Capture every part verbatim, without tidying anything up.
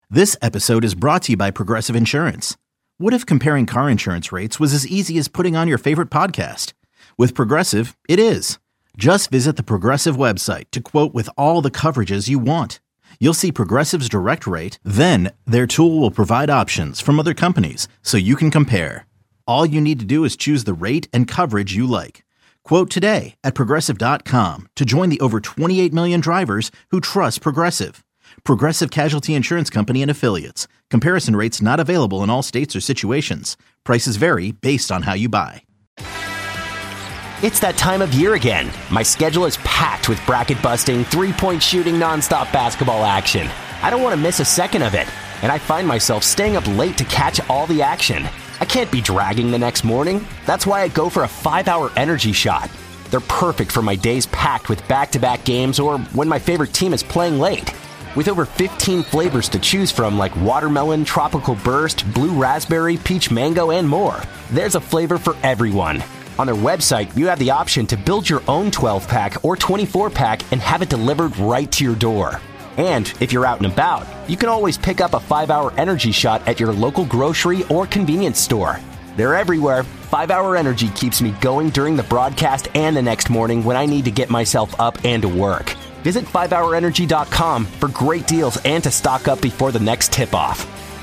This episode is brought to you by Progressive Insurance. What if comparing car insurance rates was as easy as putting on your favorite podcast? With Progressive, it is. Just visit the Progressive website to quote with all the coverages you want. You'll see Progressive's direct rate, then their tool will provide options from other companies so you can compare. All you need to do is choose the rate and coverage you like. Quote today at Progressive dot com to join the over twenty-eight million drivers who trust Progressive. Progressive Casualty Insurance Company and Affiliates. Comparison rates not available in all states or situations. Prices vary based on how you buy. It's that time of year again. My schedule is packed with bracket-busting, three-point shooting, nonstop basketball action. I don't want to miss a second of it, and I find myself staying up late to catch all the action. I can't be dragging the next morning. That's why I go for a five-hour energy shot. They're perfect for my days packed with back-to-back games or when my favorite team is playing late. With over fifteen flavors to choose from like watermelon, tropical burst, blue raspberry, peach mango, and more, there's a flavor for everyone. On their website, you have the option to build your own twelve-pack or twenty-four-pack and have it delivered right to your door. And if you're out and about, you can always pick up a five-hour energy shot at your local grocery or convenience store. They're everywhere. five-hour Energy keeps me going during the broadcast and the next morning when I need to get myself up and to work. Visit five hour energy dot com for great deals and to stock up before the next tip-off.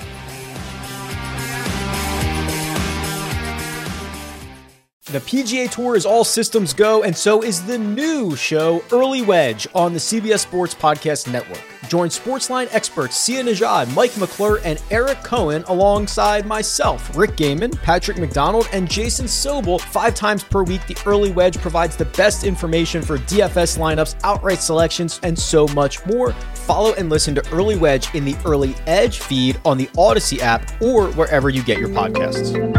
The P G A Tour is all systems go, and so is the new show, Early Wedge, on the C B S Sports Podcast Network. Join Sportsline experts Sia Nejad, Mike McClure, and Eric Cohen alongside myself, Rick Gaiman, Patrick McDonald, and Jason Sobel. Five times per week, the Early Wedge provides the best information for D F S lineups, outright selections, and so much more. Follow and listen to Early Wedge in the Early Edge feed on the Odyssey app or wherever you get your podcasts.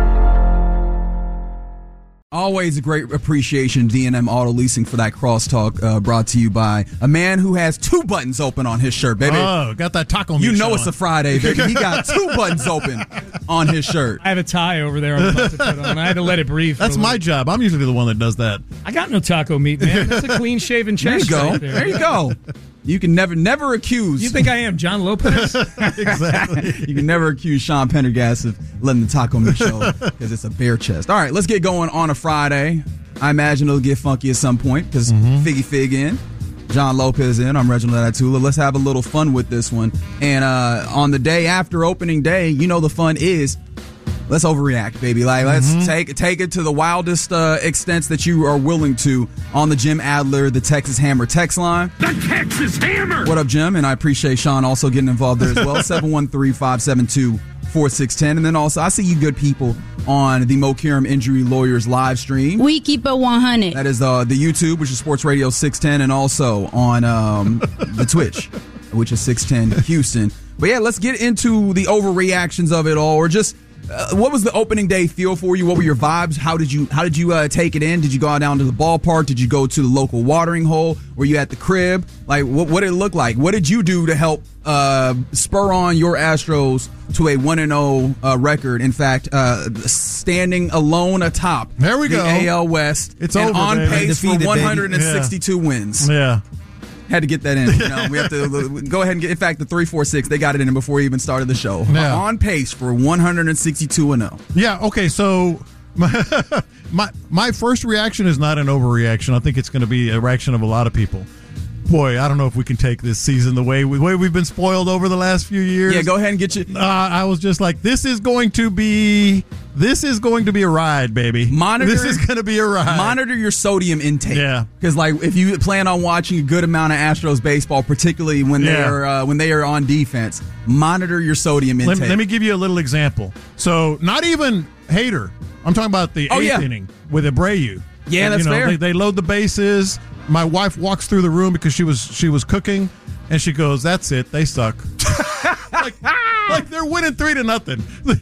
Always a great appreciation, D and M Auto Leasing, for that crosstalk uh, brought to you by a man who has two buttons open on his shirt, baby. Oh, got that taco meat. You know showing. It's a Friday, baby. He got two buttons open on his shirt. I have a tie over there I'm about to put on. I had to let it breathe. That's my job. I'm usually the one that does that. I got no taco meat, man. That's a clean-shaven chest. There you go. Right there. there you go. You can never, never accuse. You think I am John Lopez? Exactly. You can never accuse Sean Pendergast of letting the taco meat show because it's a bare chest. All right, let's get going on a Friday. I imagine it'll get funky at some point because mm-hmm. Figgy Fig in, John Lopez in, I'm Reginald Atula. Let's have a little fun with this one. And uh, on the day after opening day, you know the fun is let's overreact, baby. Like let's mm-hmm. take take it to the wildest uh, extents that you are willing to on the Jim Adler, the Texas Hammer text line. The Texas Hammer! What up, Jim? And I appreciate Sean also getting involved there as well. seven one three, five seven two, four six one zero. And then also, I see you good people on the Mo Kiram Injury Lawyers live stream. We keep it one hundred. That is uh, the YouTube, which is Sports Radio six ten, and also on um, the Twitch, which is six ten Houston. But yeah, let's get into the overreactions of it all, or just uh, what was the opening day feel for you? What were your vibes? How did you how did you uh, take it in? Did you go down to the ballpark? Did you go to the local watering hole? Were you at the crib? Like, what, what did it look like? What did you do to help uh, spur on your Astros to a one and oh uh, record? In fact, uh, standing alone atop there we the go. A L West it's and over, on baby. pace for one hundred sixty-two yeah. wins. Yeah. Had to get that in. You know, we have to go ahead and get. In fact, the three four six, they got it in before we even started the show. Yeah. On pace for one hundred sixty-two and oh. Yeah. Okay. So my my, my first reaction is not an overreaction. I think it's going to be a reaction of a lot of people. Boy, I don't know if we can take this season the way we, way we've been spoiled over the last few years. Yeah, go ahead and get you. Uh, I was just like, this is going to be, this is going to be a ride, baby. Monitor. This is going to be a ride. Monitor your sodium intake. Yeah, because like if you plan on watching a good amount of Astros baseball, particularly when yeah. they are uh, when they are on defense, monitor your sodium intake. Let, let me give you a little example. So, not even Hader. I'm talking about the oh, eighth yeah. inning with Abreu. Yeah, and, that's you know, fair. They, they load the bases. My wife walks through the room because she was she was cooking, and she goes, "That's it. They suck." like, like they're winning three to nothing.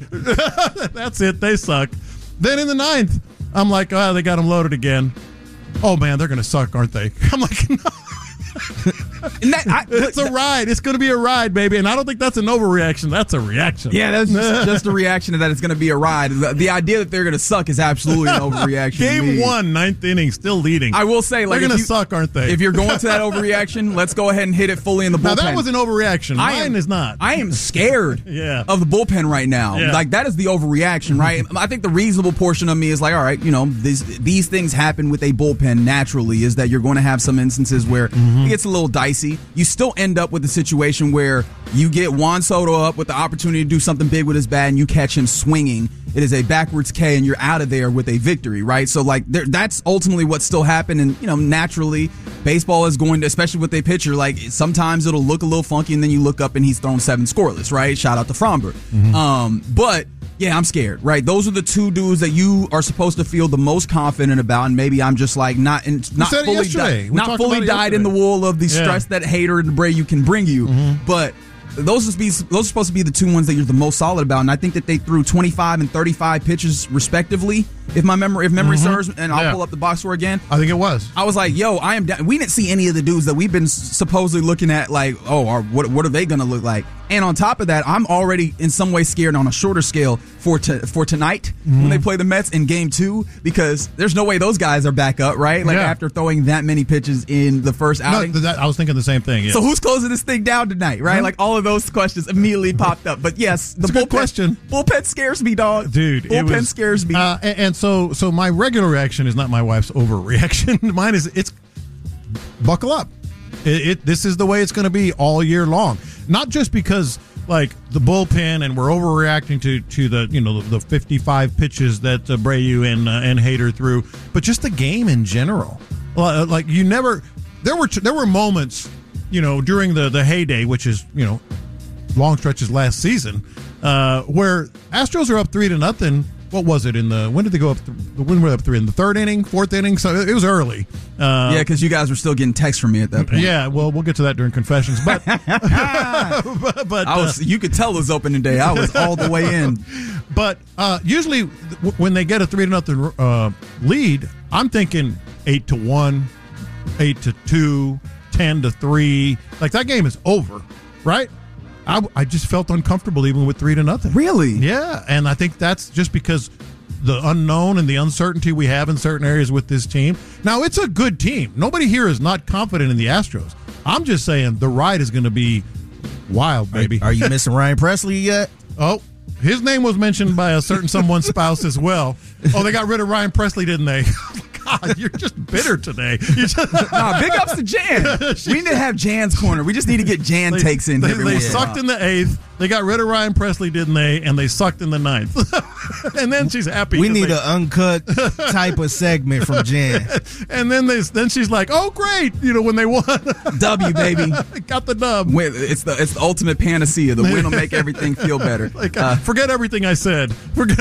That's it. They suck. Then in the ninth, I'm like, "Oh, they got them loaded again." Oh man, they're gonna suck, aren't they? I'm like, no. And that, I, it's a ride. It's going to be a ride, baby. And I don't think that's an overreaction. That's a reaction. Yeah, that's just, just a reaction that it's going to be a ride. The, the idea that they're going to suck is absolutely an overreaction. Game one, ninth inning, still leading. I will say, like, they're going to suck, aren't they? If you're going to that overreaction, let's go ahead and hit it fully in the bullpen. Now, that was an overreaction. Mine I am, is not. I am scared yeah. of the bullpen right now. Yeah. Like, that is the overreaction, right? I think the reasonable portion of me is like, all right, you know, these, these things happen with a bullpen naturally, is that you're going to have some instances where mm-hmm. it gets a little dicey. You still end up with a situation where you get Juan Soto up with the opportunity to do something big with his bat and you catch him swinging. It is a backwards K and you're out of there with a victory, right? So, like, there, that's ultimately what still happened. And, you know, naturally, baseball is going to, especially with a pitcher, like, sometimes it'll look a little funky and then you look up and he's thrown seven scoreless, right? Shout out to Fromber. Mm-hmm. Um, but, yeah, I'm scared, right? Those are the two dudes that you are supposed to feel the most confident about, and maybe I'm just, like, not in, not fully, di- not fully dyed in the wool of the yeah. stress that Hader and Abreu can bring you. Mm-hmm. But those are, be, those are supposed to be the two ones that you're the most solid about, and I think that they threw twenty-five and thirty-five pitches respectively, if my memory if memory mm-hmm. serves, and I'll yeah. pull up the box score again. I think it was. I was like, yo, I am down. We didn't see any of the dudes that we've been supposedly looking at, like, oh, are, what what are they going to look like? And on top of that, I'm already in some way scared on a shorter scale for t- for tonight mm-hmm. when they play the Mets in game two, because there's no way those guys are back up, right? Like, yeah. after throwing that many pitches in the first outing. No, that, I was thinking the same thing. Yeah. So who's closing this thing down tonight, right? Mm-hmm. Like, all of those questions immediately popped up. But yes, the bullpen, question. bullpen scares me, dog. Dude, bullpen it was, scares me. Uh, and, and so, so my regular reaction is not my wife's overreaction. Mine is it's buckle up. It, it this is the way it's going to be all year long. Not just because, like, the bullpen and we're overreacting to, to the you know the, the fifty-five pitches that Abreu and uh, and Hader threw, but just the game in general. Like, you never there were there were moments, you know, during the the heyday, which is, you know, long stretches last season, uh, where Astros are up three to nothing. What was it in the? When did they go up? Th- when were they up three in the third inning, fourth inning? So it was early. Uh, yeah, because you guys were still getting texts from me at that point. Yeah, well, we'll get to that during confessions. But, but, but I was, uh, you could tell it was opening day. I was all the way in. But uh, usually, w- when they get a three to nothing uh, lead, I'm thinking eight to one, eight to two, ten to three. Like, that game is over, right? I, I just felt uncomfortable even with three to nothing. Really? Yeah, and I think that's just because the unknown and the uncertainty we have in certain areas with this team. Now, it's a good team. Nobody here is not confident in the Astros. I'm just saying the ride is going to be wild, baby. Are, are you missing Ryan Presley yet? Oh, his name was mentioned by a certain someone's spouse as well. Oh, they got rid of Ryan Presley, didn't they? God, you're just bitter today. You just, nah, big ups to Jan. We need to have Jan's corner. We just need to get Jan they, takes in. They, every they once sucked in the eighth. They got rid of Ryan Presley, didn't they? And they sucked in the ninth. And then she's happy. We need they, an uncut type of segment from Jan. And then they, then she's like, "Oh, great!" You know, when they won, W baby, got the dub. Win, it's the it's the ultimate panacea. The win will make everything feel better. Like, uh, forget everything I said. Forget.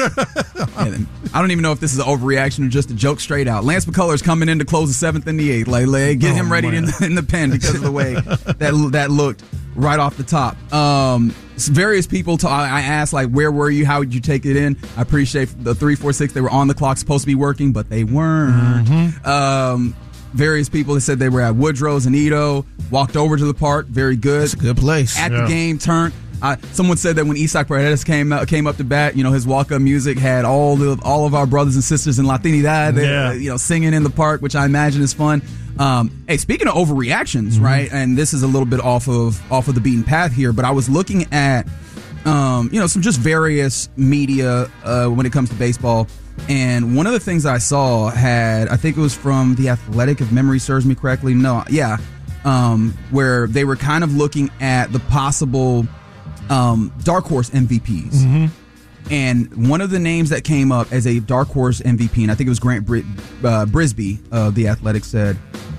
I don't even know if this is an overreaction or just a joke straight out. Lance McCullers coming in to close the seventh and the eighth. Like, like get oh, him ready in the, in the pen because of the way that that looked right off the top. Um, various people, t- I asked, like, where were you? How would you take it in? I appreciate the three four six. They were on the clock, supposed to be working, but they weren't. Mm-hmm. Um, various people that said they were at Woodrow's and Edo, walked over to the park. Very good. It's a good place. At yeah. the game, turned. Uh, someone said that when Isaac Paredes came uh, came up to bat, you know, his walk-up music had all the all of our brothers and sisters in Latinidad, they, yeah. uh, you know, singing in the park, which I imagine is fun. Um, hey, speaking of overreactions, Mm-hmm. right? And this is a little bit off of off of the beaten path here, but I was looking at, um, you know, some just various media uh, when it comes to baseball. And one of the things I saw had, I think it was from The Athletic, if memory serves me correctly. No, yeah, um, where they were kind of looking at the possible um, dark horse M V Ps. Mm-hmm. And one of the names that came up as a dark horse M V P, and I think it was Grant Br- uh, Brisbee of The Athletic, said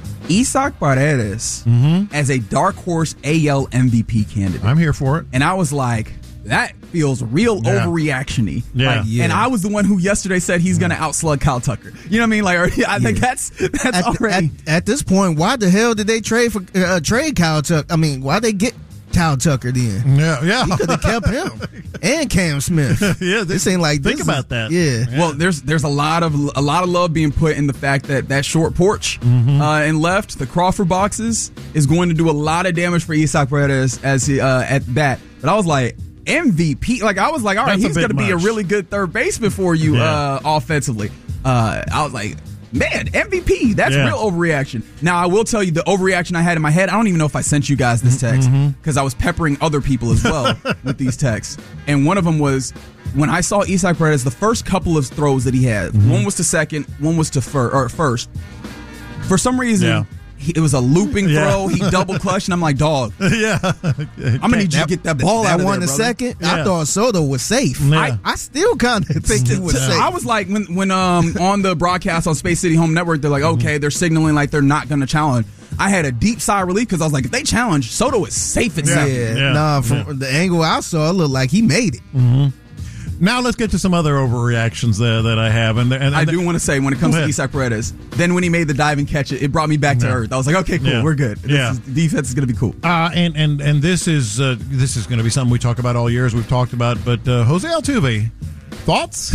Isaac Paredes mm-hmm. as a dark horse A L M V P candidate. I'm here for it. And I was like, that feels real yeah. overreaction-y. Yeah. Like, yeah. And I was the one who yesterday said he's going to outslug Kyle Tucker. You know what I mean? Like, I think yeah. that's that's at, already. At, at this point, why the hell did they trade for uh, trade Kyle Tucker? I mean, why they get Kyle Tucker then. Yeah, yeah. He could have kept him and Cam Smith. Yeah, this ain't like think this about is, that. Yeah. Well, there's there's a lot of a lot of love being put in the fact that that short porch Mm-hmm. uh, and left the Crawford boxes is going to do a lot of damage for Isaac Paredes as he, uh, at that. But I was like, M V P. Like I was like, all right, That's a he's bit going to be a much. really good third baseman for you Yeah. uh, offensively. Uh, I was like, man, M V P. That's Yeah. real overreaction. Now I will tell you the overreaction I had in my head. I don't even know if I sent you guys this text because I was peppering other people as well with these texts. And one of them was when I saw Isaac Paredes, the first couple of throws that he had, one was to second, one was to fir- or first. For some reason, Yeah. he, it was a looping Yeah. throw. He double clutched, and I'm like, dog, yeah. I'm gonna need you to get that ball that out of one there, the brother. second. Yeah. I thought Soto was safe. Yeah. I, I still kind of think he was safe. I was like, when when um on the broadcast on Space City Home Network, they're like, okay, they're signaling like they're not going to challenge. I had a deep sigh of relief because I was like, if they challenge, Soto is safe at yeah, second. Yeah. nah. From Yeah. the angle I saw, it looked like he made it. Now let's get to some other overreactions there that I have, and, and, I and do want to say, when it comes Go to ahead. Isaac Paredes, then when he made the diving catch, it, it brought me back to Yeah. earth. I was like, okay, cool, Yeah. we're good. This Yeah. is, defense is going to be cool. Uh, and and and this is uh, this is going to be something we talk about all year, as we've talked about. But uh, Jose Altuve, thoughts?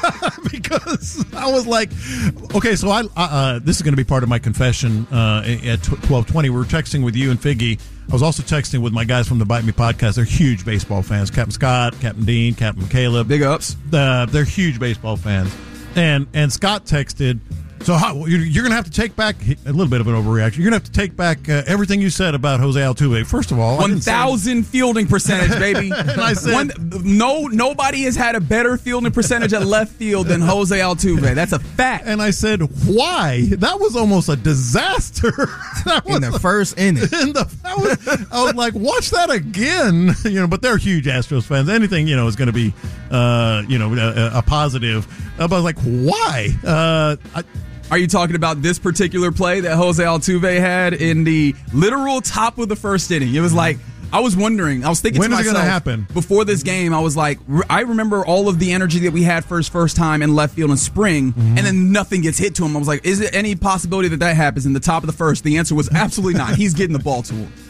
Because I was like, okay, so I uh, this is going to be part of my confession uh, at twelve twenty. We were texting with you and Figgy. I was also texting with my guys from the Bite Me podcast. They're huge baseball fans. Captain Scott, Captain Dean, Captain Caleb. Big ups. Uh, they're huge baseball fans. And and Scott texted, so how, you're, you're going to have to take back a little bit of an overreaction. You're going to have to take back uh, everything you said about Jose Altuve. First of all, I One didn't say- thousand fielding percentage, baby. I said- One, no, nobody has had a better fielding percentage at left field than Jose Altuve. That's a fact. And I said, why? That was almost a disaster. That was In the first inning. in the, that was, I was like, watch that again. You know, but they're huge Astros fans. Anything, you know, is going to be, uh, you know, a, a positive. Uh, but I was like, why? Uh, I, Are you talking about this particular play that Jose Altuve had in the literal top of the first inning? It was like, I was wondering, I was thinking When to is it myself, gonna happen? before this game, I was like, re- I remember all of the energy that we had for his first time in left field in spring, Mm-hmm. and then nothing gets hit to him. I was like, is there any possibility that that happens in the top of the first? The answer was absolutely not. He's getting the ball to him.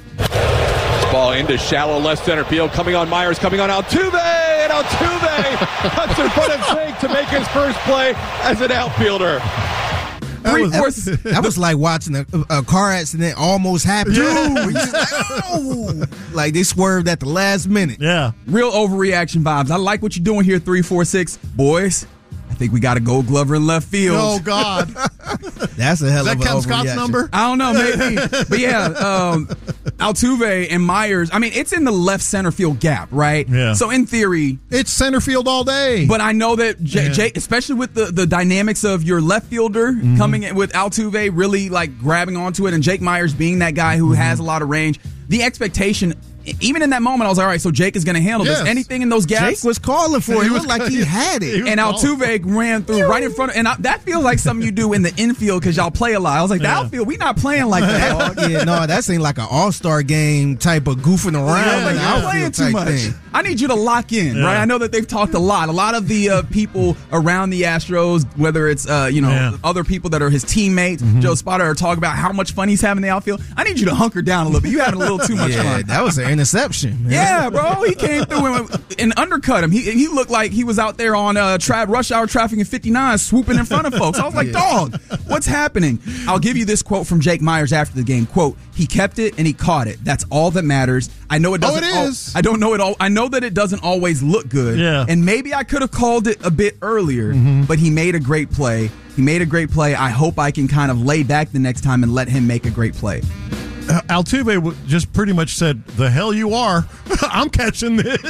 Ball into shallow left center field. Coming on Myers, coming on Altuve, and Altuve cuts in front of Jake to make his first play as an outfielder. that Three was- fourths. That was like watching a, a car accident almost happen. Yeah. You're just like, oh! Like they swerved at the last minute. yeah. Real overreaction vibes. I like what you're doing here, three four six. Boys, I think we got a Gold Glover in left field. Oh, God. That's a hell Is that of a Kevin Scott's overreaction. number? I don't know, maybe. But yeah, um, Altuve and Myers, I mean, it's in the left center field gap, right? Yeah. So in theory, It's center field all day. but I know that J- Yeah. Jake, especially with the, the dynamics of your left fielder Mm-hmm. coming in with Altuve really like grabbing onto it and Jake Myers being that guy who Mm-hmm. has a lot of range, the expectation, even in that moment, I was like, all right, so Jake is going to handle Yes. this. Anything in those gaps? Jake was calling for it. He He was- looked like he had he it. was- and Altuve ran through right in front of, and I, that feels like something you do in the infield because y'all play a lot. I was like, the Yeah. outfield, we not playing like that, dog. Yeah, no, that seemed like an all-star game type of goofing around I was in like, the you're outfield playing too type much. thing. I need you to lock in, Yeah. right? I know that they've talked a lot. A lot of the uh, people around the Astros, whether it's uh, you know Yeah. other people that are his teammates, Joe Spotter, are talking about how much fun he's having in the outfield. I need you to hunker down a little bit. You having a little too much Yeah, fun. that was an interception. Man. Yeah, bro. He came through and, and undercut him. He he looked like he was out there on uh, tra- rush hour traffic in fifty-nine swooping in front of folks. I was like, dog, what's happening? I'll give you this quote from Jake Myers after the game. Quote, he kept it and he caught it. That's all that matters. I know it Oh, doesn't it al- is. I don't know it all. I know that it doesn't always look good. Yeah. And maybe I could have called it a bit earlier, Mm-hmm. but he made a great play. He made a great play. I hope I can kind of lay back the next time and let him make a great play. Uh, Altuve w- just pretty much said, "The hell you are! I'm catching this.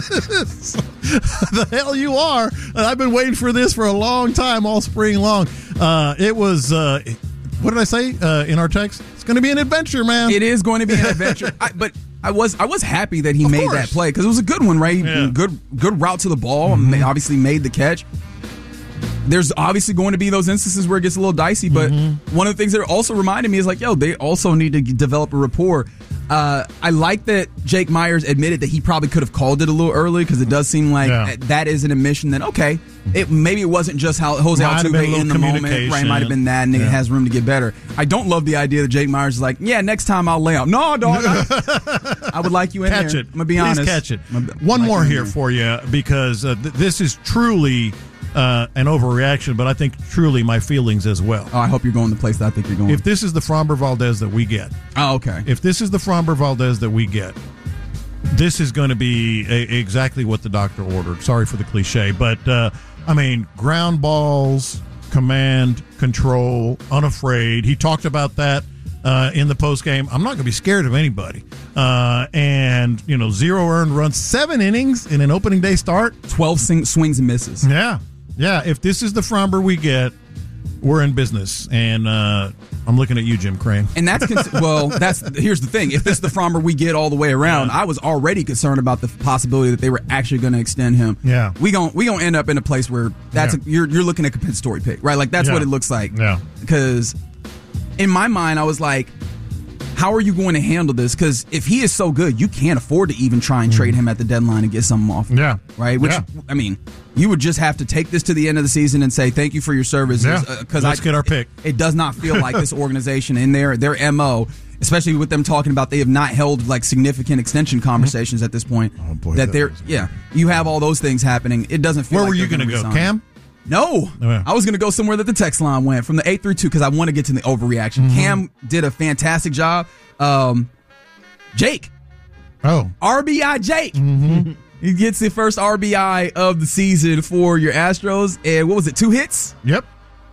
The hell you are! And I've been waiting for this for a long time, all spring long." Uh, it was. Uh, what did I say uh, in our text? It's going to be an adventure, man. It is going to be an adventure, I, but I was I was happy that he Of made course. that play because it was a good one, right? Yeah. Good good route to the ball, and ma- obviously made the catch. There's obviously going to be those instances where it gets a little dicey, but one of the things that also reminded me is like, yo, they also need to g- develop a rapport. Uh, I like that Jake Myers admitted that he probably could have called it a little early because it does seem like Yeah. that is an admission that, okay, it maybe it wasn't just how Jose Might have been a Altuve little in the moment, right? It might have been that, and Yeah. it has room to get better. I don't love the idea that Jake Myers is like, yeah, next time I'll lay out. No, dog. I, I would like you in Catch there. it. I'm gonna be Please honest. catch it. I'm gonna- One like more you in here there. for you because uh, th- this is truly uh, an overreaction, but I think truly my feelings as well. Oh, I hope you're going the place that I think you're going. If this is the Framber Valdez that we get, oh, okay. if this is the Framber Valdez that we get, this is going to be a, exactly what the doctor ordered. Sorry for the cliche, but uh, I mean, ground balls, command, control, unafraid. He talked about that uh, in the post game. I'm not going to be scared of anybody. Uh, and you know, zero earned runs, seven innings in an opening day start, twelve sing- swings and misses. Yeah, yeah. If this is the Framber we get, we're in business, and uh, I'm looking at you, Jim Crane. And that's cons- well. That's here's the thing. If this is the Framber we get all the way around, Yeah. I was already concerned about the possibility that they were actually going to extend him. Yeah. we gon' we gonna end up in a place where that's Yeah. a, you're you're looking at a compensatory pick, right? Like that's Yeah. what it looks like. Yeah. Because in my mind, I was like, how are you going to handle this? Because if he is so good, you can't afford to even try and trade him at the deadline and get something off. Yeah. Right. Which Yeah. I mean, you would just have to take this to the end of the season and say thank you for your services. Yeah. Because Let's I, get our pick. It, it does not feel like this organization in their their M O, especially with them talking about they have not held like significant extension conversations at this point. Oh, boy, that that they're is- yeah, you have all those things happening. It doesn't feel. Where like were you going to go, Cam? No, Yeah. I was going to go somewhere that the text line went from the eight through two because I want to get to the overreaction. Mm-hmm. Cam did a fantastic job. Um, Jake, Oh, R B I Jake. Mm-hmm. He gets the first R B I of the season for your Astros. And what was it, two hits? yep.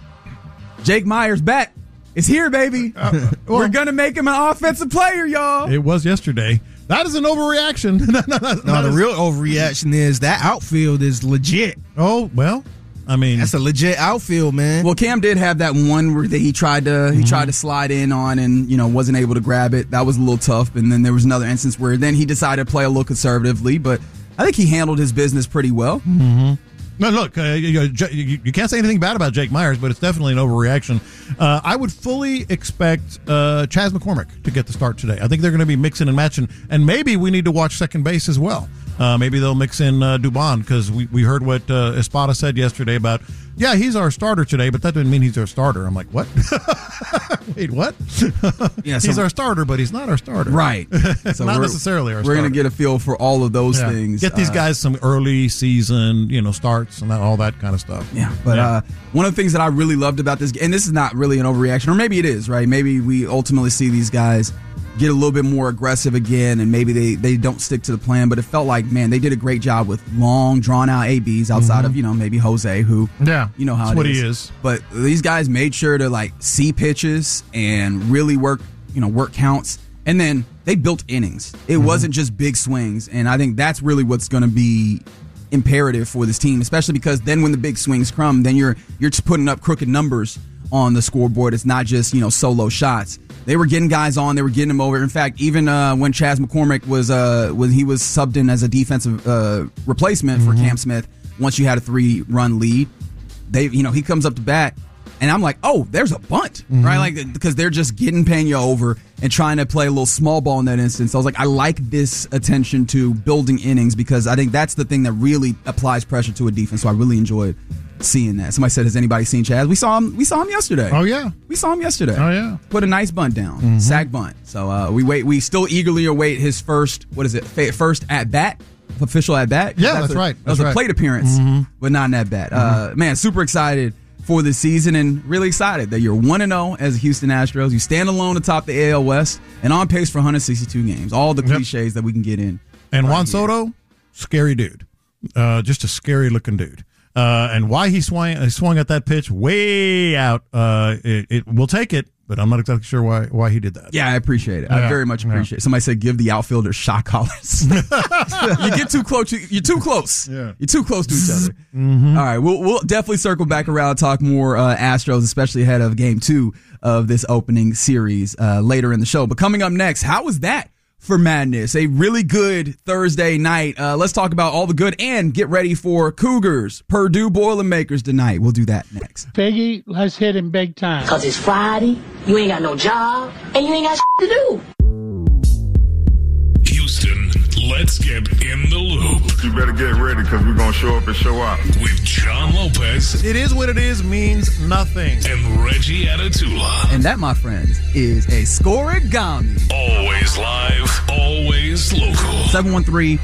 Jake Myers back. It's here, baby. well- We're going to make him an offensive player, y'all. It was yesterday. That is an overreaction. No, no, no, No, the that is- real overreaction is that outfield is legit. Oh well, I mean, That's a legit outfield, man. Well, Cam did have that one where he tried to he tried to slide in on and you know wasn't able to grab it. That was a little tough. And then there was another instance where then he decided to play a little conservatively, but I think he handled his business pretty well. no, look, uh, you, you, you can't say anything bad about Jake Myers, but it's definitely an overreaction. Uh, I would fully expect uh, Chas McCormick to get the start today. I think they're going to be mixing and matching, and maybe we need to watch second base as well. Uh, maybe they'll mix in uh, Dubon because we, we heard what uh, Espada said yesterday about, yeah, he's our starter today, but that doesn't mean he's our starter. I'm like, what? Wait, what? Yeah, he's so- our starter, but he's not our starter. Right. So Not we're- necessarily our We're going starter. to get a feel for all of those Yeah. things. Get these Uh, guys some early season, you know, starts and that, all that kind of stuff. Yeah, but Yeah. Uh, one of the things that I really loved about this, and this is not really an overreaction, or maybe it is, right? Maybe we ultimately see these guys get a little bit more aggressive again, and maybe they, they don't stick to the plan, but it felt like, man, they did a great job with long, drawn-out A Bs outside of, you know, maybe Jose, who, Yeah, you know how that's it what is. he is. But these guys made sure to, like, see pitches and really work, you know, work counts, and then they built innings. It Mm-hmm. wasn't just big swings, and I think that's really what's going to be imperative for this team, especially because then when the big swings come, then you're you're just putting up crooked numbers on the scoreboard. It's not just, you know, solo shots. They were getting guys on, they were getting them over. In fact, even uh, when Chas McCormick was uh, when he was subbed in as a defensive uh, replacement for Cam Smith, once you had a three run lead, they you know he comes up to bat. And I'm like, oh, there's a bunt, right? Like, because they're just getting Pena over and trying to play a little small ball in that instance. I was like, I like this attention to building innings because I think that's the thing that really applies pressure to a defense. So I really enjoyed seeing that. Somebody said, has anybody seen Chaz? We saw him. We saw him yesterday. Oh, yeah. We saw him yesterday. Oh, yeah. Put a nice bunt down, sack bunt. So uh, we wait. We still eagerly await his first. What is it? Fa- First at bat. Official at bat. Yeah, that's a, right. That was That's a right. plate appearance, but not an at bat. Uh, man, super excited for this season and really excited that you're one and oh as the Houston Astros. You stand alone atop the A L West and on pace for one hundred sixty-two games. All the Yep. cliches that we can get in. And right Juan here. Soto, scary dude. Uh, just a scary looking dude. Uh, and why he swung, uh, swung at that pitch way out, uh, it, it we'll take it, but I'm not exactly sure why why he did that. Yeah, I appreciate it. I Yeah, very much yeah. appreciate it. Somebody said give the outfielders shot collars. You get too close. You're too close. Yeah. You're too close to each other. All right, we'll we'll definitely circle back around and talk more uh, Astros, especially ahead of game two of this opening series uh, later in the show. But coming up next, how was that for Madness? A really good Thursday night. Uh, let's talk about all the good and get ready for Cougars, Purdue Boilermakers tonight. We'll do that next. Peggy, let's hit him big time. Cause it's Friday, you ain't got no job, and you ain't got shit to do. Houston, let's get in the loop. You better get ready because we're going to show up and show out. With John Lopez. It is what it is means nothing. And Reggie Atatula. And that, my friends, is a Scorigami. Always live, always local. seven one three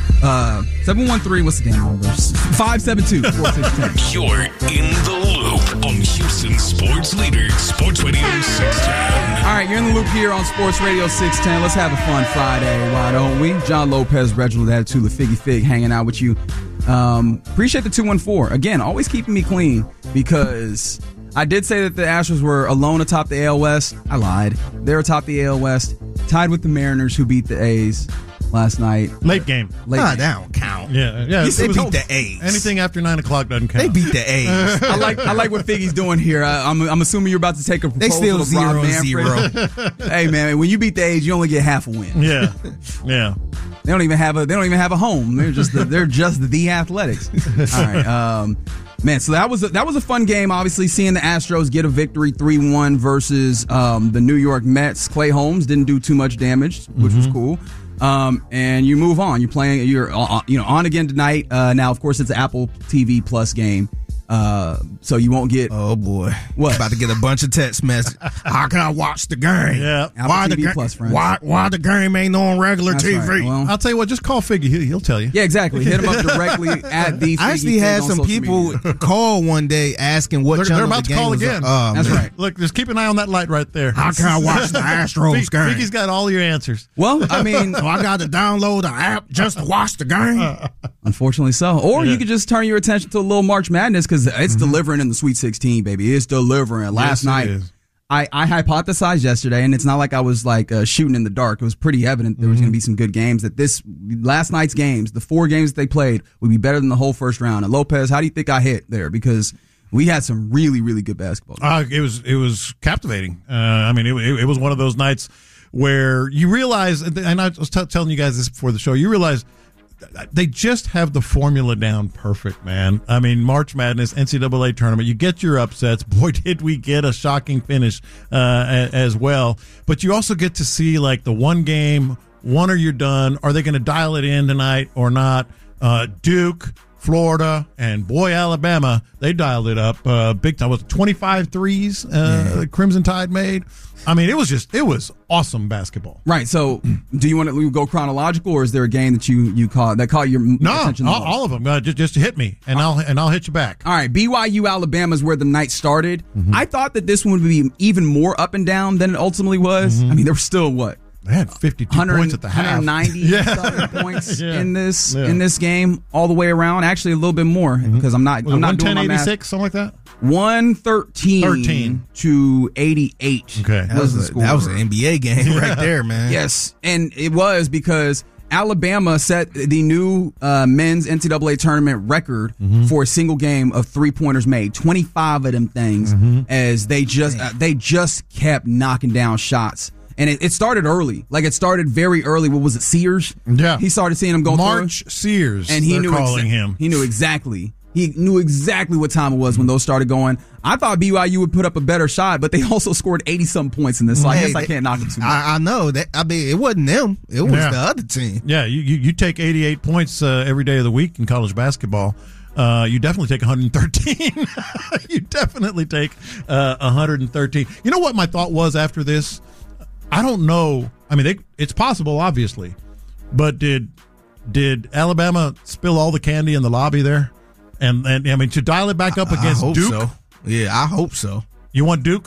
Uh, seven one three, what's the damn number? five seven two, four six one zero. You're in the loop on Houston Sports Leader, Sports Radio six ten. All right, you're in the loop here on Sports Radio six ten. Let's have a fun Friday, why don't we? John Lopez, Reginald Atatula, Figgy Fig hanging out with you. Um, appreciate the two one four. Again, always keeping me clean because I did say that the Astros were alone atop the A L West. I lied. They're atop the A L West, tied with the Mariners who beat the A's last night. Late game. Late nah, game. That don't count. Yeah, yeah. They beat the A's. Anything after nine o'clock doesn't count. They beat the A's. I like I like what Figgy's doing here. I, I'm I'm assuming you're about to take a proposal they still of zero Rob zero. Hey man, when you beat the A's, you only get half a win. Yeah, yeah. They don't even have a they don't even have a home. They're just the, they're just the Athletics. All right. Um, Man, so that was a, that was a fun game. Obviously, seeing the Astros get a victory three one versus um, the New York Mets. Clay Holmes didn't do too much damage, which mm-hmm. was cool. Um, and you move on. You're playing. You're uh, you know on again tonight. Uh, now, of course, it's an Apple T V Plus game. Uh, so you won't get. Oh boy, what? About to get a bunch of text messages. How can I watch the game? Yeah, Apple why T V the ga- Plus, friends. Why why the game ain't on regular That's T V? Right. Well, I'll tell you what. Just call Figgy. He'll, he'll tell you. Yeah, exactly. Hit him up directly at the. I actually had some people media. call one day asking what they're, channel they're about the to game call was again. On. Oh, That's man. right. Look, just keep an eye on that light right there. How can I watch the Astros Fig- game? Figgy's got all your answers. Well, I mean, so I got to download the app just to watch the game. Unfortunately, so. Or yeah. you could just turn your attention to a little March Madness because it's mm-hmm. delivering in the Sweet sixteen, baby. It's delivering. Last yes, night, I, I hypothesized yesterday, and it's not like I was like uh, shooting in the dark. It was pretty evident there was mm-hmm. going to be some good games. That this last night's games, the four games that they played, would be better than the whole first round. And Lopez, how do you think I hit there? Because we had some really, really good basketball. Uh, it was it was captivating. Uh, I mean, it, it, it was one of those nights where you realize, and I was t- telling you guys this before the show, you realize they just have the formula down perfect, man. I mean, March Madness, N C double A tournament, you get your upsets. Boy, did we get a shocking finish uh, as well. But you also get to see, like, the one game, one or you're done. Are they going to dial it in tonight or not? Uh, Duke, Florida, and boy, Alabama, they dialed it up uh, big time. Was it twenty-five threes uh, yeah. Crimson Tide made? I mean, it was just, it was awesome basketball. Right. So, do you want to go chronological, or is there a game that you, you caught that caught your no, attention? No, all, all of them. Uh, just just hit me, and I'll and I'll hit you back. All right. B Y U Alabama is where the night started. Mm-hmm. I thought that this one would be even more up and down than it ultimately was. Mm-hmm. I mean, there were still what? They had fifty-two points at the half. one ninety yeah. points yeah. in this yeah. in this game all the way around. Actually, a little bit more because mm-hmm. I'm not Was I'm not doing my math. one ten eighty-six, something like that. one thirteen thirteen to eighty-eight. Okay, that was, a, that was an N B A game yeah. right there, man. Yes, and it was because Alabama set the new uh, men's N C double A tournament record mm-hmm. for a single game of three pointers made. twenty-five of them things, mm-hmm. as they just uh, they just kept knocking down shots. And it, it started early. Like, it started very early. What was it, Sears? Yeah. He started seeing him go March through. Sears, and he they're knew calling exa- him. He knew exactly. He knew exactly what time it was when those started going. I thought B Y U would put up a better shot, but they also scored eighty-something points in this, so hey, I guess I can't knock them too much. I, I know. that. I mean, it wasn't them. It was yeah. the other team. Yeah, you, you, you take eighty-eight points uh, every day of the week in college basketball. Uh, you definitely take one hundred thirteen. You definitely take uh, one hundred thirteen. You know what my thought was after this? I don't know. I mean, they, it's possible, obviously, but did did Alabama spill all the candy in the lobby there? And and I mean, to dial it back up I, against I hope Duke. So. Yeah, I hope so. You want Duke?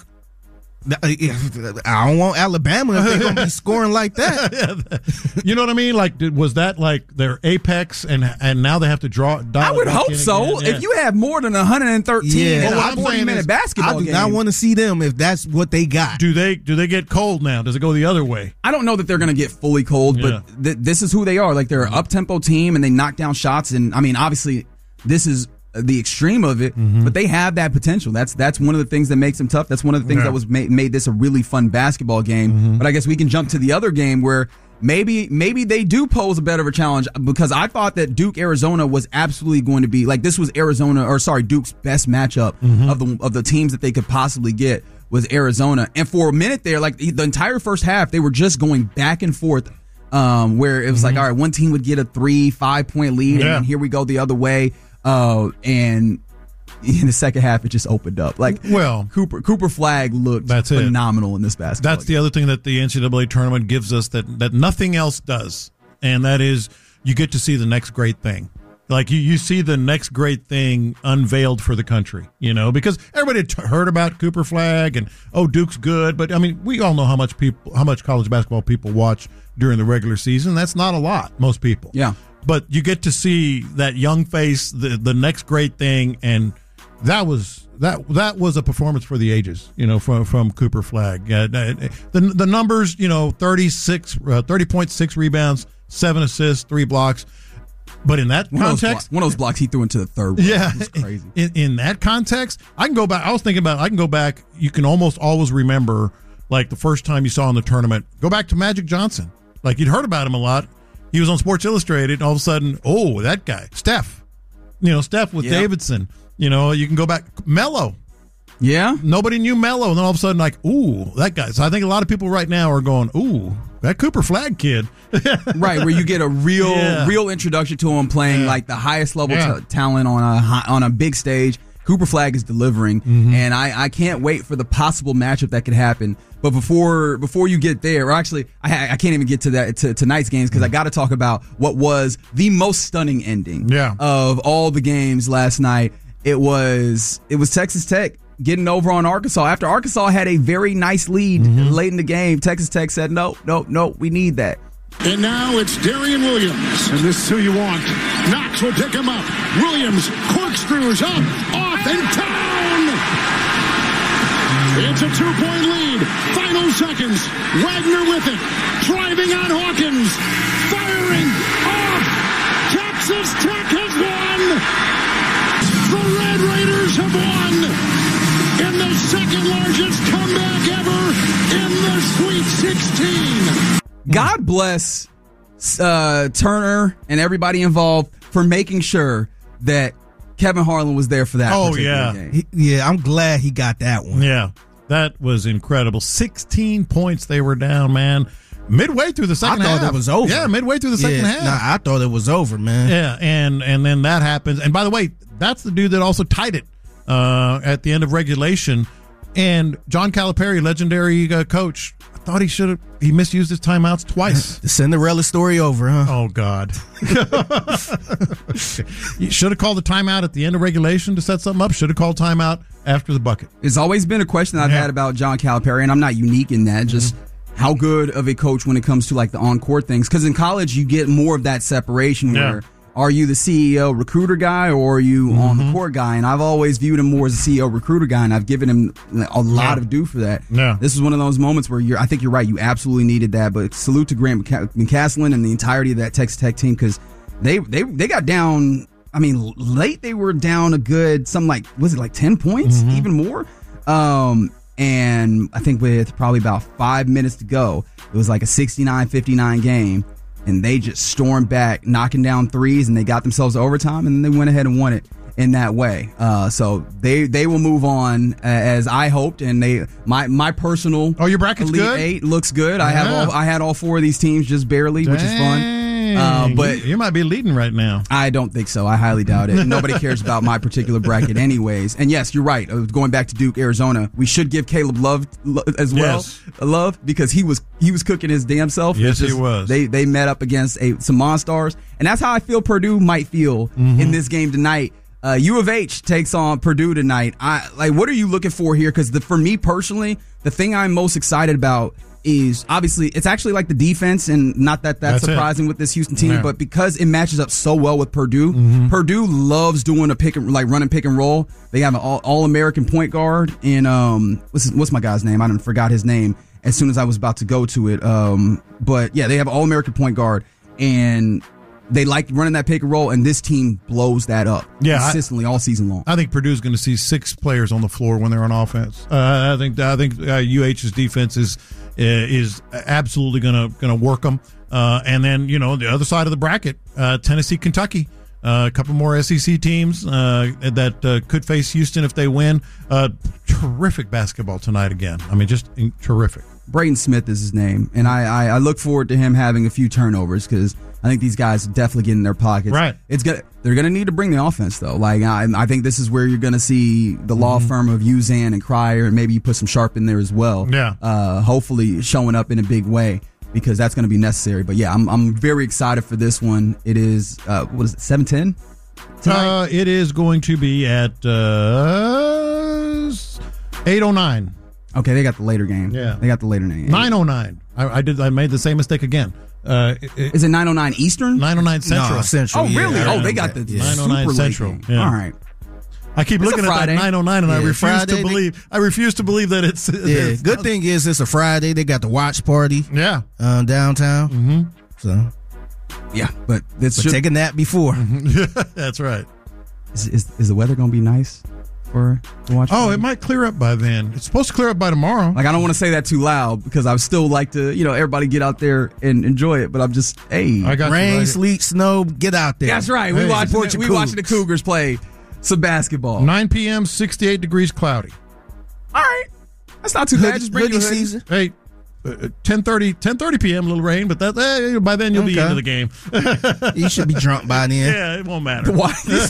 I don't want Alabama if they're going to be scoring like that. You know what I mean? Like, was that like their apex, and and now they have to draw? I would hope so. Yeah. If you have more than one hundred thirteen yeah. in well, a forty minute basketball I do game, not want to see them if that's what they got. Do they do they get cold now? Does it go the other way? I don't know that they're going to get fully cold, Yeah. but th- this is who they are. Like, they're an up tempo team, and they knock down shots. And I mean, obviously, this is the extreme of it, mm-hmm. but they have that potential. That's that's one of the things that makes them tough. That's one of the things Yeah. that was made, made this a really fun basketball game. Mm-hmm. But I guess we can jump to the other game where maybe maybe they do pose a better of a challenge, because I thought that Duke Arizona was absolutely going to be like, this was Arizona or sorry Duke's best matchup Mm-hmm. of the of the teams that they could possibly get was Arizona. And for a minute there, like the entire first half, they were just going back and forth um, where it was mm-hmm. like, all right, one team would get a three, five point lead, yeah. and here we go the other way. Uh, and in the second half, it just opened up. Like, well, Cooper Cooper Flag looked that's phenomenal it. in this basketball That's game. the other thing that the N C double A tournament gives us that, that nothing else does, and that is you get to see the next great thing. Like, you, you see the next great thing unveiled for the country, you know, because everybody had t- heard about Cooper Flag and, oh, Duke's good. But, I mean, we all know how much people, how much college basketball people watch during the regular season. That's not a lot, most people. Yeah. But you get to see that young face, the, the next great thing, and that was that that was a performance for the ages, you know, from from Cooper Flag. Uh, the the numbers, you know, thirty-six, uh, thirty point six rebounds, seven assists, three blocks. But in that one context, of those, blo- one of those blocks he threw into the third. Yeah, it was crazy. In, in that context, I can go back. I was thinking about. I can go back. You can almost always remember, like the first time you saw in the tournament. Go back to Magic Johnson. Like, you'd heard about him a lot. He was on Sports Illustrated, and all of a sudden, oh, that guy, Steph. You know, Steph with yeah. Davidson. You know, you can go back. Melo. Yeah. Nobody knew Melo, and then all of a sudden, like, ooh, that guy. So I think a lot of people right now are going, ooh, that Cooper Flag kid. Right, where you get a real, yeah. real introduction to him playing yeah. like the highest level yeah. t- talent on a high, on a big stage. Cooper Flag is delivering, mm-hmm. and I, I can't wait for the possible matchup that could happen. But before before you get there, or actually, I, I can't even get to that to tonight's games because I got to talk about what was the most stunning ending yeah. of all the games last night. It was it was Texas Tech getting over on Arkansas after Arkansas had a very nice lead mm-hmm. late in the game. Texas Tech said, "No, no, no, we need that." And now it's Darian Williams. And this is who you want. Knox will pick him up. Williams corkscrews up, off, and down. It's a two-point lead. Final seconds. Wagner with it. Driving on Hawkins. Firing off. Texas Tech has won. The Red Raiders have won. In the second largest comeback ever in the Sweet sixteen. God bless uh, Turner and everybody involved for making sure that Kevin Harlan was there for that. Oh, yeah. Game. He, yeah, I'm glad he got that one. Yeah, that was incredible. sixteen points they were down, man. Midway through the second half. I thought half. it was over. Yeah, midway through the second yeah, half. Nah, I thought it was over, man. Yeah, and, and then that happens. And by the way, that's the dude that also tied it uh, at the end of regulation. And John Calipari, legendary uh, coach, I thought he should have, he misused his timeouts twice. The Cinderella story over, huh? Oh, God. You should have called the timeout at the end of regulation to set something up. Should have called timeout after the bucket. It's always been a question I've yeah. had about John Calipari, and I'm not unique in that. Just mm-hmm. how good of a coach when it comes to like the on-court things. Because in college, you get more of that separation yeah. where are you the C E O recruiter guy or are you mm-hmm. on the court guy? And I've always viewed him more as a C E O recruiter guy, and I've given him a lot yeah. of due for that. Yeah. This is one of those moments where you're, I think you're right. You absolutely needed that. But salute to Grant McCasland and the entirety of that Texas Tech team because they, they, they got down. I mean, late they were down a good, something like, was it like ten points, mm-hmm. even more? Um, and I think with probably about five minutes to go, it was like a sixty-nine fifty-nine game. And they just stormed back, knocking down threes, and they got themselves to overtime, and then they went ahead and won it in that way. Uh, so they they will move on uh, as I hoped, and they my my personal oh your bracket's Elite good Eight looks good. Yeah. I have all I had all four of these teams just barely, Dang. which is fun. Uh, but you, you might be leading right now. I don't think so. I highly doubt it. Nobody cares about my particular bracket anyways. And yes, you're right. Going back to Duke, Arizona, we should give Caleb Love as well. Yes. Love because he was he was cooking his damn self. Yes, just, he was. They they met up against a, some Monstars, and that's how I feel Purdue might feel mm-hmm. in this game tonight. Uh, U of H takes on Purdue tonight. I like. What are you looking for here? Because for me personally, the thing I'm most excited about is obviously it's actually like the defense, and not that that's, that's surprising it. with this Houston team, yeah. but because it matches up so well with Purdue. Mm-hmm. Purdue loves doing a pick and like running pick and roll. They have an all, all American point guard in um what's his, what's my guy's name? I didn't forgot his name as soon as I was about to go to it. Um, but yeah, they have an all American point guard and they like running that pick and roll, and this team blows that up yeah, consistently I, all season long. I think Purdue's going to see six players on the floor when they're on offense. Uh, I think I think uh, U H's defense is is absolutely going to going to work them. Uh, and then you know the other side of the bracket, uh, Tennessee, Kentucky, uh, a couple more S E C teams uh, that uh, could face Houston if they win. Uh, terrific basketball tonight again. I mean, just in, terrific. Braden Smith is his name, and I, I, I look forward to him having a few turnovers because I think these guys definitely get in their pockets. Right. It's gonna they're gonna need to bring the offense though. Like I, I think this is where you're gonna see the law Mm-hmm. firm of Uzan and Cryer, and maybe you put some Sharp in there as well. Yeah. Uh, hopefully showing up in a big way because that's gonna be necessary. But yeah, I'm I'm very excited for this one. It is uh, what is it seven ten? Uh, it is going to be at uh, eight oh nine. Okay, they got the later game. Yeah. They got the later game. nine oh nine. I, I did. I made the same mistake again. Uh, it, Is it nine oh nine Eastern? nine oh nine Central. No, Central. Oh, yeah. really? Yeah. Oh, they got the Yeah. nine oh nine super late Central. game. Yeah. All right. I keep It's looking a at that Friday. nine oh nine and I Yeah, refuse Friday, to they- believe. I refuse to believe that it's. Yeah, it's- good thing is it's a Friday. They got the watch party Yeah. um, downtown. Mm-hmm. So, Yeah, but this but should, take a nap before. That's right. is, is, is the weather going to be nice for to watch? Oh, it might clear up by then. It's supposed to clear up by tomorrow. Like, I don't want to say that too loud because I would still like to, you know, everybody get out there and enjoy it. But I'm just, hey. I got you Rain, right. sleet, snow, get out there. That's right. We Hey, watching support the, your we watching the Cougs. Cougars play some basketball. nine p.m., sixty-eight degrees cloudy. All right. That's not too bad. Just bring Hoodie your hoodie. season. Hey, uh, ten thirty p.m., a little rain, but that eh, by then you'll be Okay. into the game. You should be drunk by then. Yeah, it won't matter. Why?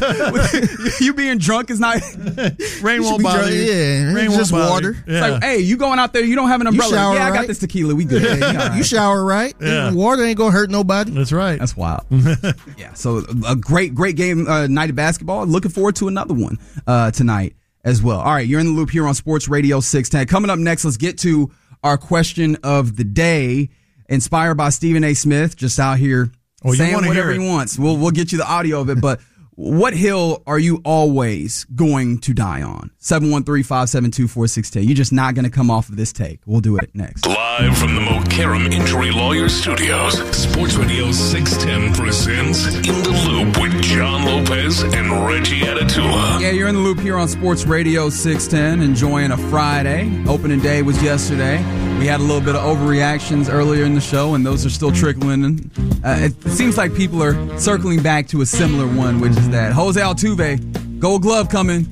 You being drunk is not. Rain You won't should be bother drunk, you. yeah. Rain Just won't bother water. you. It's Yeah. like, hey, you going out there? You don't have an umbrella? shower, yeah, I got right? this tequila. We good. Yeah, you all right. You shower right. Yeah. Water ain't gonna hurt nobody. That's right. That's wild. Yeah, so a great, great game uh, night of basketball. Looking forward to another one uh, tonight as well. All right, you're in the loop here on Sports Radio six ten. Coming up next, let's get to our question of the day, inspired by Stephen A. Smith, just out here Oh, you saying wanna whatever hear he it. wants. We'll we'll get you the audio of it, but what hill are you always going to die on? seven one three, five seven two, four six one zero. You're just not going to come off of this take. We'll do it next. Live from the Mokaram Injury Lawyer Studios, Sports Radio six ten presents In the Loop with John Lopez and Reggie Atatula. Yeah, you're in the loop here on Sports Radio six ten, enjoying a Friday. Opening day was yesterday. We had a little bit of overreactions earlier in the show, and those are still trickling in. Uh, it seems like people are circling back to a similar one, which is that Jose Altuve, Gold Glove coming.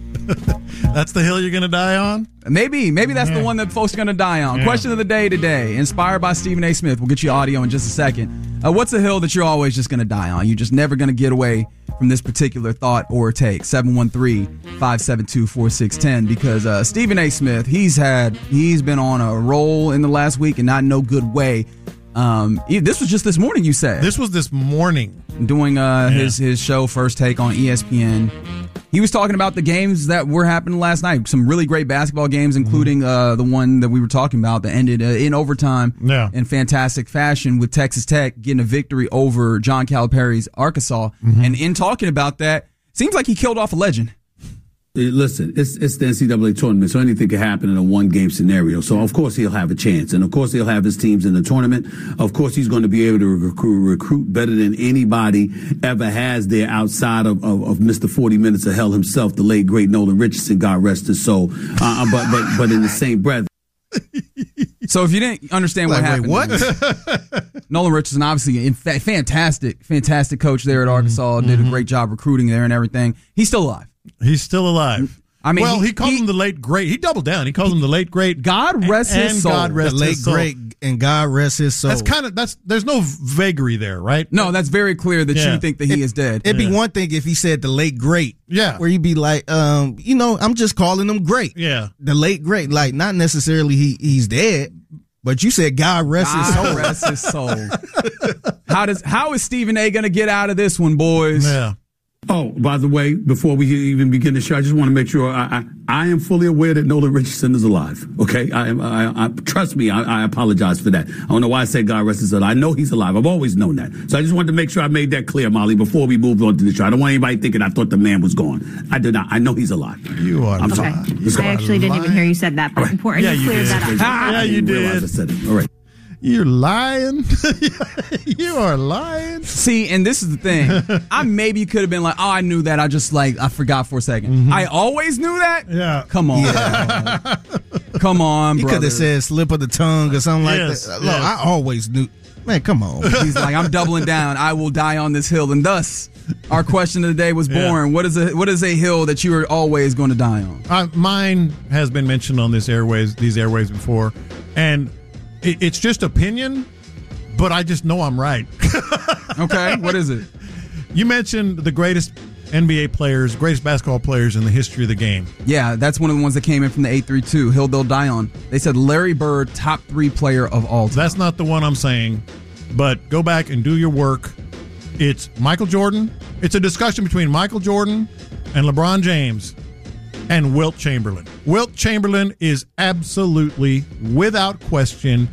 That's the hill you're going to die on? Maybe, maybe that's the one that folks are going to die on. Yeah. Question of the day today, inspired by Stephen A. Smith. We'll get you audio in just a second. Uh, what's a hill that you're always just going to die on? You're just never going to get away from this particular thought or take. seven one three, five seven two, four six one zero because uh, Stephen A. Smith, he's had, he's been on a roll in the last week and not in no good way. Um, he- this was just this morning, you said. This was this morning. Doing uh, Yeah. his, his show, First Take on E S P N. He was talking about the games that were happening last night. Some really great basketball games, including uh, the one that we were talking about that ended uh, in overtime Yeah. in fantastic fashion with Texas Tech getting a victory over John Calipari's Arkansas. And in talking about that, seems like he killed off a legend. Listen, it's it's the N C double A tournament, so anything can happen in a one-game scenario. So, of course, he'll have a chance. And, of course, he'll have his teams in the tournament. Of course, he's going to be able to recruit, recruit better than anybody ever has there outside of, of, of Mister forty Minutes of Hell himself, the late, great Nolan Richardson, God rest his soul. Uh, but, but, but in the same breath. So if you didn't understand Like, what wait, happened, what? Nolan Richardson, obviously, in fact, fantastic, fantastic coach there at Arkansas, did a great job recruiting there and everything. He's still alive. He's still alive. I mean, well, he, he- called he- him the late great. He doubled down. He called him the late great. God rest and, his and soul. God rest The late his soul. great and God rest his soul. That's kind of that's. There's no vagary there, right? No, that's very clear that Yeah. you think that he is dead. It'd be one thing if he said the late great. Yeah. Where you'd be like, um, you know, I'm just calling him great. Yeah. The late great. Like, not necessarily he he's dead, but you said God rest his soul. God rest his soul. How does how is Stephen A. going to get out of this one, boys? Yeah. Oh, by the way, before we even begin the show, I just want to make sure I, I, I am fully aware that Nolan Richardson is alive. Okay, I, am- I, I trust me. I, I apologize for that. I don't know why I said God rest his soul. I know he's alive. I've always known that. So I just wanted to make sure I made that clear, Molly, before we moved on to the show. I don't want anybody thinking I thought the man was gone. I did not. I know he's alive. You are. I'm Okay. sorry. Let's go. I actually didn't even hear you said that, but important Yeah, to you clear did. that up. Yeah, I you didn't realize did. I said it. All right. You're lying. You are lying. See, and this is the thing. I maybe could have been like, oh, I knew that. I just like I forgot for a second. I always knew that. Yeah. Come on, come on, He brother. could have said slip of the tongue or something Yes, like that. Look, yes. I always knew. Man, come on. He's like, I'm doubling down. I will die on this hill, and thus Our question of the day was born. Yeah. What is a what is a hill that you are always going to die on? Uh, mine has been mentioned on this airways, these airways before, and it, it's just opinion, but I just know I'm right. Okay, what is it? You mentioned the greatest N B A players, greatest basketball players in the history of the game. Yeah, that's one of the ones that came in from the eight three two. Hill they'll die on. They said Larry Bird, top three player of all time. That's not the one I'm saying, but go back and do your work. It's Michael Jordan. It's a discussion between Michael Jordan and LeBron James and Wilt Chamberlain. Wilt Chamberlain is absolutely, without question,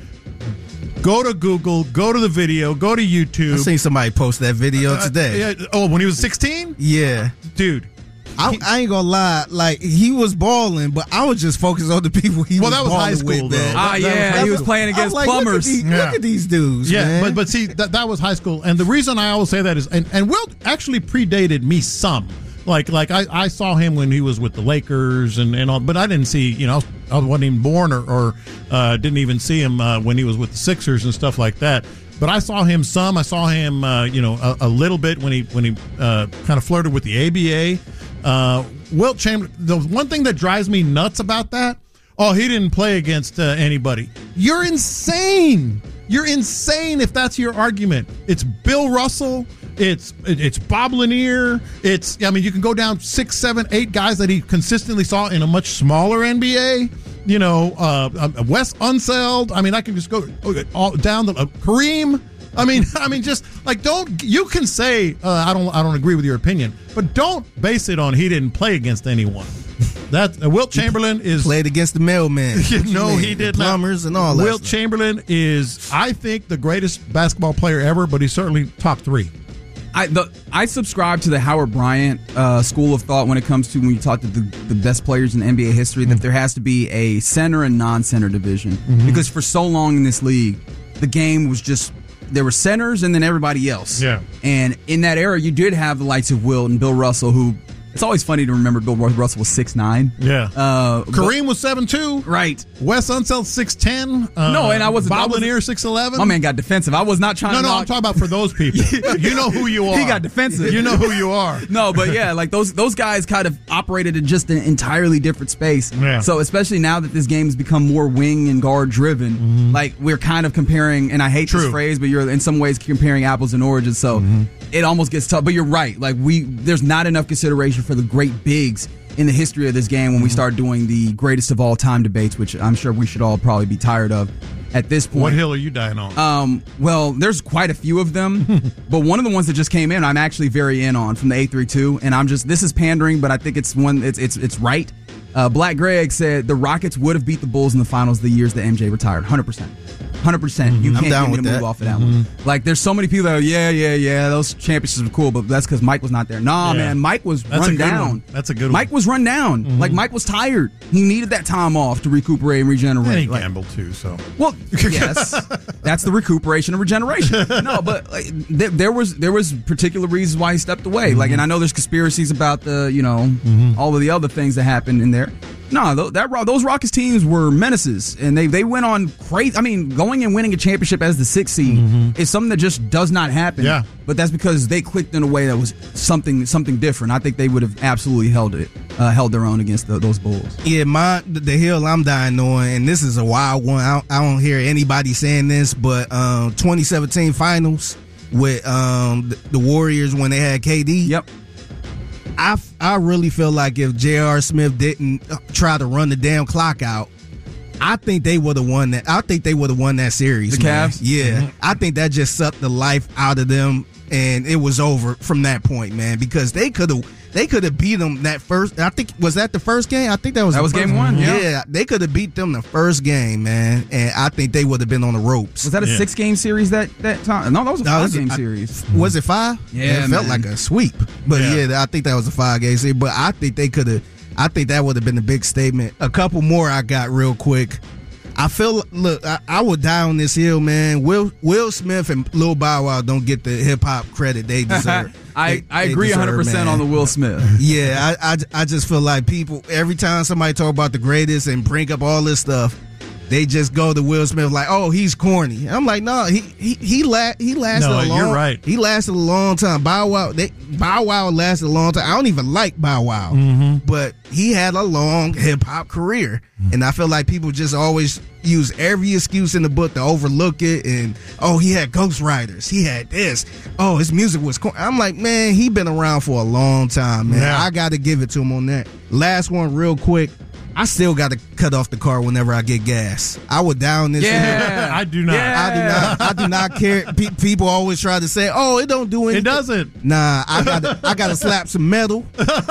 go to Google, go to the video, go to YouTube. I seen somebody post that video Uh, today. yeah, oh, when he was sixteen? Yeah. Dude. I, I ain't gonna lie, like he was balling, but I was just focused on the people he Well, was that was balling high school, with, though. man. Ah, That- that yeah, was- he was playing I'm against like, plumbers. Look at, these, Yeah. look at these dudes, Yeah, man. but but see that that was high school, and the reason I always say that is, and, and Wilt actually predated me some. Like like I, I saw him when he was with the Lakers and, and all, but I didn't see, you know, I wasn't even born or, or uh, didn't even see him uh, when he was with the Sixers and stuff like that. But I saw him some. I saw him, uh, you know, a, a little bit when he when he uh, kind of flirted with the A B A. Uh, Wilt Chamberlain. The one thing that drives me nuts about that, oh, he didn't play against uh, anybody. You're insane. You're insane if that's your argument. It's Bill Russell. It's it's Bob Lanier. It's I mean you can go down six, seven, eight guys that he consistently saw in a much smaller N B A. You know, uh, uh, Wes Unseld. I mean, I can just go all down the uh, Kareem. I mean, I mean, just like don't you can say uh, I don't I don't agree with your opinion, but don't base it on he didn't play against anyone. That uh, Wilt Chamberlain is played against the mailman. no, he did not. Plumbers and all that. Wilt stuff. Chamberlain is, I think, the greatest basketball player ever, but he's certainly top three. I the I subscribe to the Howard Bryant uh, school of thought when it comes to when you talk to the, the best players in N B A history, that there has to be a center and non-center division. Mm-hmm. Because for so long in this league, the game was just, there were centers and then everybody else. Yeah. And in that era, you did have the likes of Wilt and Bill Russell, who, it's always funny to remember Bill Russell was six nine. Yeah. Uh, Kareem was seven two. Right. Wes Unseld six ten. Uh, No, and I wasn't- I Bob wasn't- Lanier six eleven. My man got defensive. I was not trying No, to no, knock- I'm talking about for those people. You know who you are. He got defensive. You know who you are. No, but yeah, like those those guys kind of operated in just an entirely different space. Yeah. So especially now that this game has become more wing and guard driven, Mm-hmm. like we're kind of comparing, and I hate True. this phrase, but you're in some ways comparing apples and oranges. So Mm-hmm. it almost gets tough. But you're right. Like we, there's not enough consideration for the great bigs in the history of this game when we start doing the greatest of all time debates, which I'm sure we should all probably be tired of at this point. What hill are you dying on? Um, well, there's quite a few of them, but one of the ones that just came in, I'm actually very in on from the eight three two, and I'm just, this is pandering, but I think it's one, it's it's it's right. Uh, Black Greg said the Rockets would have beat the Bulls in the finals the years that M J retired, one hundred percent. one hundred percent. You I'm can't down get me with to move that. off of that one. Like, there's so many people that are, yeah, yeah, yeah, those championships are cool, but that's because Mike was not there. Nah, Yeah. man, Mike was That's a run good down. one. That's a good one. Mike was run down. Like, Mike was tired. He needed that time off to recuperate and regenerate. And he Like, gambled too, so. well, yes, that's the recuperation and regeneration. No, but like, there, there was there was particular reasons why he stepped away. Like, and I know there's conspiracies about the you know all of the other things that happened in there. No, th- that those Rockets teams were menaces, and they they went on crazy. I mean, going and winning a championship as the sixth seed is something that just does not happen. Yeah. But that's because they clicked in a way that was something something different. I think they would have absolutely held it, uh, held their own against the, those Bulls. Yeah, my the hill I'm dying on, and this is a wild one. I don't, I don't hear anybody saying this, but um, twenty seventeen finals with um, the, the Warriors when they had K D. Yep. I, I really feel like if J R. Smith didn't try to run the damn clock out, I think they would have won that. I think they would have won that series. The man. Cavs? Yeah, Mhm. I think that just sucked the life out of them, and it was over from that point, man. Because they could have, they could have beat them that first. I think was that the first game. I think that was That the was first game one, yeah. they could have beat them the first game, man, and I think they would have been on the ropes. Was that a Yeah. six game series that that time? No, that was a No, five it was a- game I- series. Was it five? Yeah, it felt man. like a sweep. But Yeah. yeah, I think that was a five game series. But I think they could have. I think that would have been a big statement. A couple more I got real quick. I feel look, I, I would die on this hill, man. Will Will Smith and Lil Bow Wow don't get the hip hop credit they deserve. I, They- I they agree deserve, one hundred percent man. on the Will Smith. Yeah, I, I I just feel like people every time somebody talk about the greatest and bring up all this stuff, they just go to Will Smith like, oh, he's corny. I'm like, no, he he he, la- he lasted No, a long. you're right. He lasted a long time. Bow Wow, they, Bow Wow lasted a long time. I don't even like Bow Wow, Mm-hmm. but he had a long hip hop career, and I feel like people just always use every excuse in the book to overlook it. And oh, he had ghostwriters. He had this. Oh, his music was corny. I'm like, man, he been around for a long time, man. Yeah. I got to give it to him on that. Last one, real quick. I still got to cut off the car whenever I get gas. I would down this. Yeah, I do not. Yeah. I do not. I do not care. Pe- people always try to say, "Oh, it don't do anything." It doesn't. Nah, I got to. I got to slap some metal.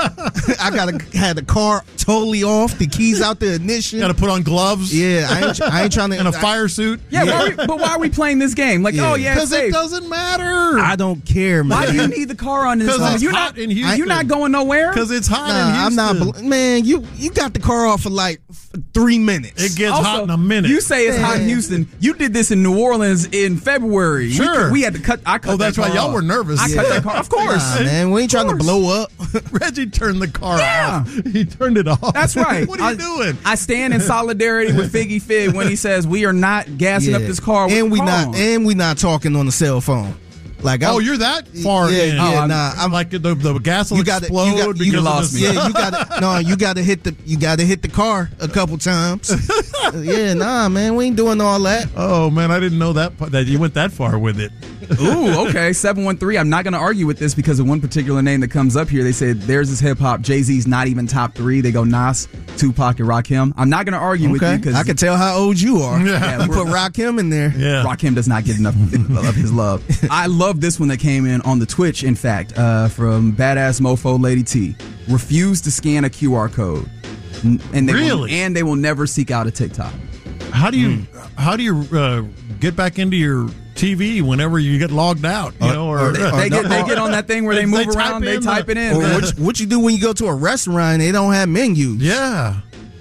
I got to have the car totally off, the keys out the ignition. Got to put on gloves. Yeah, I ain't, I ain't trying to. And a fire suit. Yeah, yeah. Why are we, but why are we playing this game? Like, Yeah. oh yeah, Because it's it safe. doesn't matter. I don't care, man. Why do you need the car on this? 'Cause phone? it's You're hot not in Houston. You're not going nowhere. Because it's hot in Nah, I'm Houston. not. bel- Man, you you got the car off for like f- three minutes. It gets Also, hot in a minute. You say it's hot in Man. Houston. You did this in New Orleans in February. We Sure. could- We, had to cut. I cut Oh, that's that why car y'all off. were nervous. I Yeah. cut that car. Of course. Nah, man, we ain't trying to course. blow up. Reggie turned the car Yeah. off. He turned it off. That's right. What are you I, doing? I stand in solidarity with Figgy Fig when he says we are not gassing up Yeah. this car. With and the we car not on. and we not talking on the cell phone. Like, I'm, Oh, you're that far Yeah, in. yeah, Oh, I'm- nah, I'm- like the, the gas will you got to explode you got because you of lost the me. Yeah, you got to no, you got to hit the you got to hit the car a couple times. Yeah, nah, man, we ain't doing all that. Oh man, I didn't know that part- that you went that far with it. Ooh, okay. seven one three. I'm not going to argue with this because of one particular name that comes up here. They said theirs is hip hop. Jay-Z's not even top three. They go Nas, Tupac, and Rakim. I'm not going to argue with you Okay, because I can tell how old you are. Yeah. You put Rakim in there. Yeah. Rakim does not get enough of his love. I love this one that came in on the Twitch, in fact, uh, from Badass Mofo Lady T. Refuse to scan a Q R code. N- And they will, Really? and they will never seek out a TikTok. How do you how do you uh, get back into your T V whenever you get logged out? You know, or, or they- They get, they get on that thing where they They move type around, they in type the- it in. Or what, you- what you do when you go to a restaurant and they don't have menus? yeah.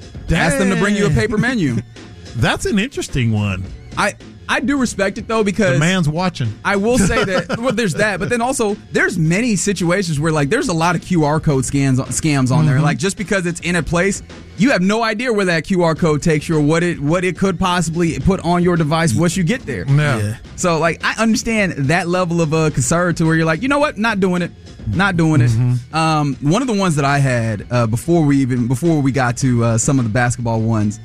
Ask them to bring you a paper menu. That's an interesting one. I I do respect it though because The man's watching. I will say that well, there's that, but then also there's many situations where like there's a lot of Q R code scans scams on there. Like just because it's in a place, you have no idea where that Q R code takes you or what it what it could possibly put on your device once you get there. Yeah. Yeah. So like I understand that level of uh, concern to where you're like, you know what, not doing it, not doing it. Um, one of the ones that I had uh, before we even before we got to uh, some of the basketball ones,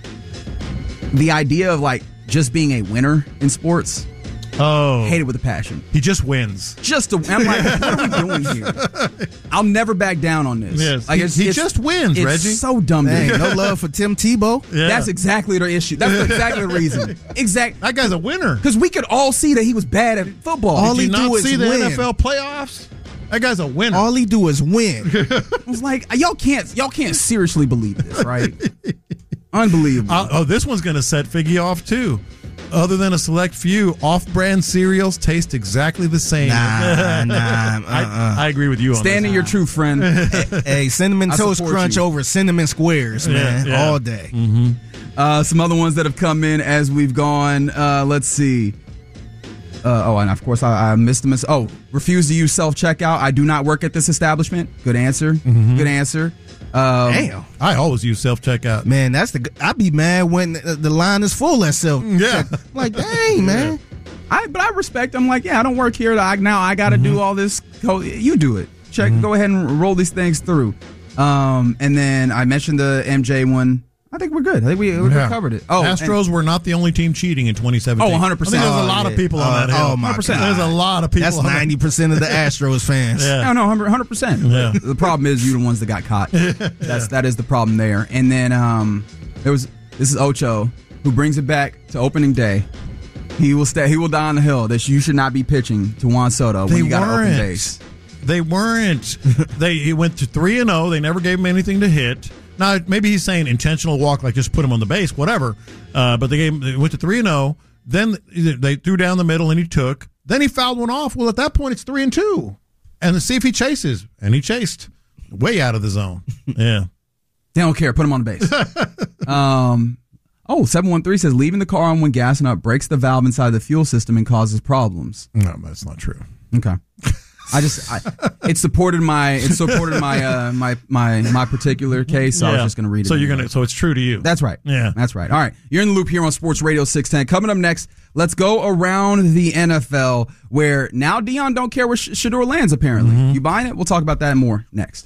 the idea of like just being a winner in sports. Oh, Hate it with a passion. he just wins. Just to, I'm like, what are we doing here? I'll never back down on this. Yes. Like, He- it's, he it's- just wins, it's Reggie. so dumb. Dang, dude. no love for Tim Tebow. Yeah. That's exactly the issue. That's exactly the reason. Exact. That guy's a winner. Because we could all see that he was bad at football. All Did he you do not is see the win. N F L playoffs? That guy's a winner. All he do is win. I was like, y'all can't, y'all can't seriously believe this, right? Unbelievable. Uh, oh, this one's going to set Figgy off too. Other than a select few, off-brand cereals taste exactly the same. Nah, nah. Uh-uh. I, I agree with you on Stand this. in your truth, friend. Hey, cinnamon I toast support crunch you. over cinnamon squares, man, Yeah, yeah. all day. Uh, some other ones that have come in as we've gone. Uh, let's see. Uh, oh, and of course, I, I missed them. Oh, refuse to use self checkout. I do not work at this establishment. Good answer. Good answer. Um, Damn, I always use self-checkout. man, that's the. I be mad when the, the line is full at self. Yeah. Like, dang, man. I but I respect. I'm like, yeah, I don't work here. I, now I got to do all this. Code. You do it. Check. Go ahead and roll these things through. Um, and then I mentioned the M J one. I think we're good. I think we, we Yeah. covered it. Oh, Astros were not the only team cheating in twenty seventeen. Oh, one hundred percent. I think there's a Oh, lot yeah. of people on Oh, that hill. oh, my one hundred percent. God. There's a lot of people That's on that. ninety percent of the Astros fans. Yeah. No, no, one hundred percent. Yeah. The problem is you're the ones that got caught. That's that is the problem there. And then um, there was this is Ocho who brings it back to opening day. He will stay. He will die on the hill that you should not be pitching to Juan Soto when They you got to open weren't. base. They weren't. they he went to three and zero. They never gave him anything to hit. Now maybe he's saying intentional walk, like just put him on the base, whatever. Uh, but they gave him, they went to three and zero. Then they threw down the middle and he took. Then he fouled one off. Well, at that point it's three and two, and to see if he chases, and he chased way out of the zone. Yeah, They don't care. Put him on the base. um. Oh, seven one three says leaving the car on when gassing up breaks the valve inside the fuel system and causes problems. no, that's not true. Okay. I just, I, it supported my, it supported my, uh, my, my, my particular case. So yeah. I was just going to read it. So you're going to, so it's true to you. That's right. Yeah. That's right. All right. You're in the loop here on Sports Radio six ten. Coming up next, let's go around the N F L where now Deion don't care where Shedeur lands, apparently. Mm-hmm. You buying it? We'll talk about that more next.